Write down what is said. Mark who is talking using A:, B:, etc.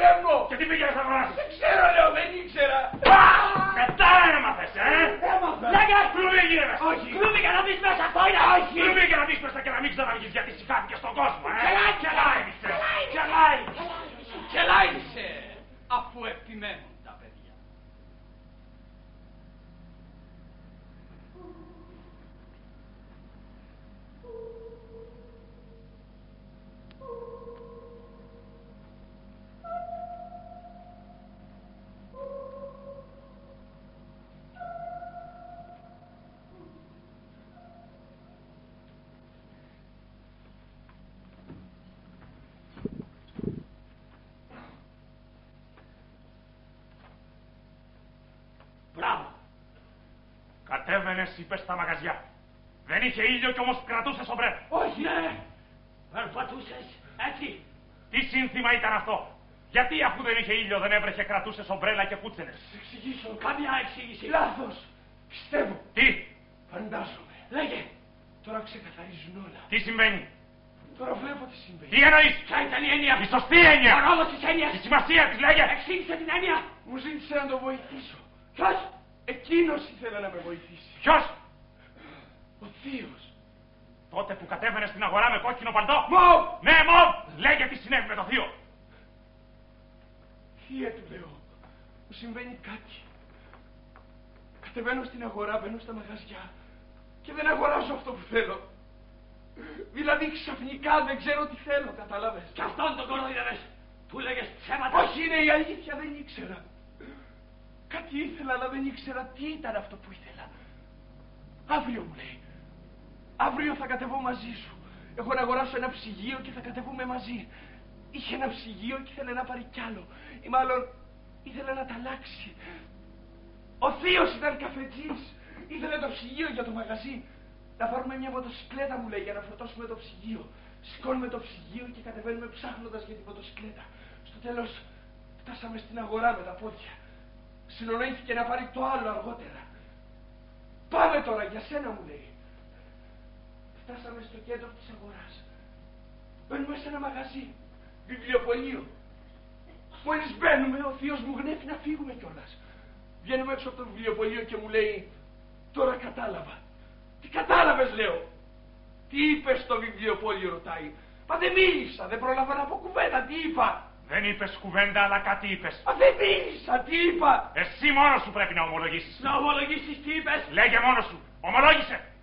A: παίρνω.
B: Και τι πήγες να αγοράσεις?
A: Δεν ξέρω, λέω, δεν ήξερα.
B: Μετά έμαθες,
A: Έμαθα.
B: Λέγε, κλουβί γίνεσαι.
A: Όχι.
B: Κλουβί για να μπεις μέσα, αυτό είναι.
A: Όχι.
B: Κλουβί για να μπεις μέσα και να μην ξαναβγείς γιατί σηκάθηκε στον κόσμο,
A: Κελάει.
C: Κελάισε, αφού επιμένουν τα παιδιά.
B: Μπράβο. Κατέβαινες, είπες, στα μαγαζιά. Δεν είχε ήλιο κι όμως κρατούσες ομπρέλα.
A: Όχι.
B: Ναι. Περπατούσες έτσι. Τι σύνθημα ήταν αυτό? Γιατί αφού δεν είχε ήλιο δεν έβρεχε, κρατούσες ομπρέλα και κούτσενες?
A: Θα εξηγήσω.
B: Καμιά εξήγηση.
A: Λάθος. Πιστεύω.
B: Τι?
A: Φαντάζομαι.
B: Λέγε.
A: Τώρα ξεκαθαρίζουν όλα.
B: Τι συμβαίνει?
A: Τώρα βλέπω τι συμβαίνει.
B: Τι εννοείς?
C: Ποια ήταν η έννοια?
B: Η σωστή έννοια.
C: Ο ρόλος της έννοιας.
B: Η σημασία της, λέγε.
C: Εξήγησε την έννοια.
A: Μου ζήτησε να το βοηθήσω.
C: Ποιος?
A: Εκείνος ήθελε να με βοηθήσει.
B: Ποιος?
A: Ο θείος.
B: Τότε που κατέβαινες στην αγορά με κόκκινο παλτό.
A: Μοβ!
B: Ναι, Μοβ! Λέγε τι συνέβη με το θείο.
A: Θεία, του λέω, μου συμβαίνει κάτι. Κατεβαίνω στην αγορά, μπαίνω στα μαγαζιά και δεν αγοράζω αυτό που θέλω. Δηλαδή ξαφνικά δεν ξέρω τι θέλω, κατάλαβες?
C: Κι αυτόν τον κοροϊδεύες. Του λέγες ψέματα.
A: Όχι, είναι η αλήθεια, δεν ήξερα. Κάτι ήθελα, αλλά δεν ήξερα τι ήταν αυτό που ήθελα. Αύριο, μου λέει. Αύριο θα κατεβώ μαζί σου. Έχω να αγοράσω ένα ψυγείο και θα κατεβούμε μαζί. Είχε ένα ψυγείο και ήθελε να πάρει κι άλλο. Ή μάλλον ήθελε να τα αλλάξει. Ο θείος ήταν καφετζής. Ήθελε το ψυγείο για το μαγαζί. Να πάρουμε μια μοτοσυκλέτα, μου λέει, για να φορτώσουμε το ψυγείο. Σηκώνουμε το ψυγείο και κατεβαίνουμε ψάχνοντας για τη μοτοσυκλέτα. Στο τέλος φτάσαμε στην αγορά με τα πόδια. Συνονοήθηκε να πάρει το άλλο αργότερα. Πάμε τώρα, για σένα, μου λέει. Φτάσαμε στο κέντρο της αγοράς. Μπαίνουμε σε ένα μαγαζί. Βιβλιοπωλείο. Μόλις μπαίνουμε, ο θείος μου γνέφει να φύγουμε κιόλας. Βγαίνουμε έξω από το βιβλιοπωλείο και μου λέει, τώρα κατάλαβα. Τι κατάλαβες, λέω? Τι είπες στο βιβλιοπωλείο, ρωτάει. Μα δεν μίλησα, δεν πρόλαβα να πω κουβέντα, τι είπα?
B: Δεν είπες κουβέντα, αλλά κάτι είπες.
A: Μα δεν μίλησα, τι είπα?
B: Εσύ μόνος σου πρέπει να ομολογήσεις.
C: Να ομολογήσεις τι είπες?
B: Λέγε μόνος σου. Ομολόγησε.